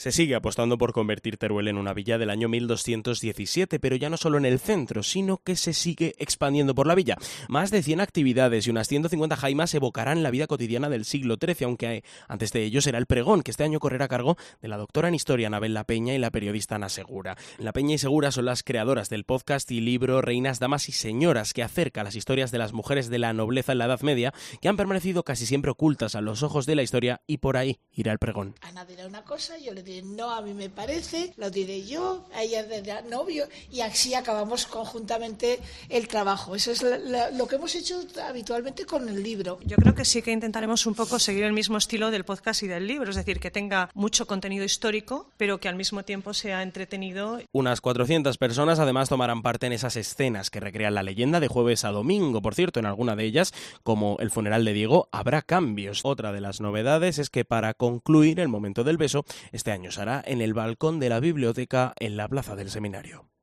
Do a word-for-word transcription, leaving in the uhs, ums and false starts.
Se sigue apostando por convertir Teruel en una villa del año mil doscientos diecisiete, pero ya no solo en el centro, sino que se sigue expandiendo por la villa. Más de cien actividades y unas ciento cincuenta jaimas evocarán la vida cotidiana del siglo trece, aunque antes de ello será el pregón, que este año correrá a cargo de la doctora en Historia Anabel La Peña y la periodista Ana Segura. La Peña y Segura son las creadoras del podcast y libro Reinas, Damas y Señoras, que acerca las historias de las mujeres de la nobleza en la Edad Media, que han permanecido casi siempre ocultas a los ojos de la historia, y por ahí irá el pregón. Ana dirá una cosa, yo le diré no, a mí me parece, lo diré yo, a ella dirá novio, y así acabamos conjuntamente el trabajo. Eso es la, la, lo que hemos hecho habitualmente con el libro. Yo creo que sí que intentaremos un poco seguir el mismo estilo del podcast y del libro, es decir, que tenga mucho contenido histórico, pero que al mismo tiempo sea entretenido. Unas cuatrocientas personas además tomarán parte en esas escenas que recrean la leyenda de jueves a domingo. Por cierto, en alguna de ellas, como el funeral de Diego, habrá cambios. Otra de las novedades es que para concluir el momento del beso, este año será en el balcón de la biblioteca en la plaza del Seminario.